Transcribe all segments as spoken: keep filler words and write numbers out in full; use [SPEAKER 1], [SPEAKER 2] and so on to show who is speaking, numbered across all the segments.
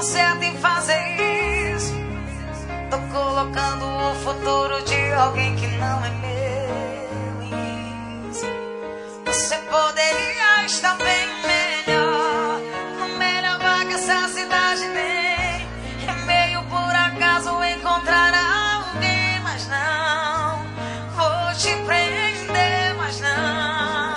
[SPEAKER 1] certo em fazer isso. Tô colocando o futuro de alguém que não é meu. Isso. Você poderia estar bem melhor, no melhor lugar que essa cidade tem. É meio por acaso encontrar alguém, mas não vou te prender, mas não.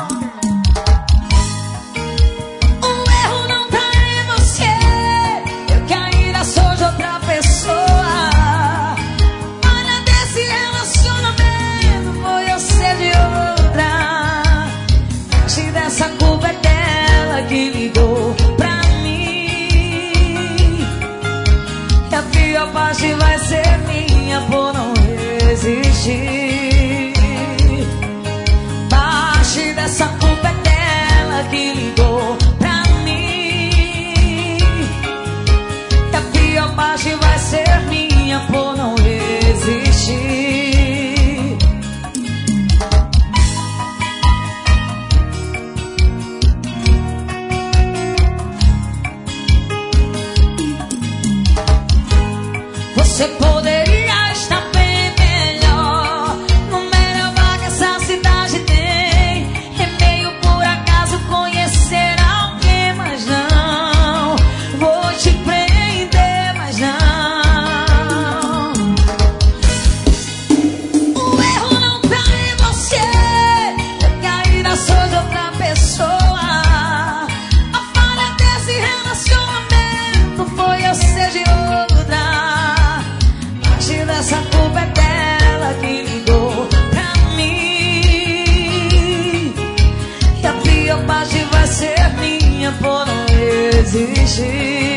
[SPEAKER 1] O erro não tá em você, eu que ainda sou de outra pessoa. Olha desse relacionamento, foi eu ser de outra. Se dessa culpa é dela que ligou pra mim, e a pior parte vai ser minha por não resistir. Parte dessa culpa é dela que ligou pra mim, e a pior parte vai ser minha por não resistir. Você poderia estar bem melhor, no melhor lugar que essa cidade tem. É meio por acaso conhecer alguém, mas não vou te prender, mas não. O erro não tá em você, eu que ainda sou de outra pessoa. A falha desse relacionamento foi eu ser de outra. Essa culpa é dela que ligou pra mim, e a pior parte vai ser minha por não existir.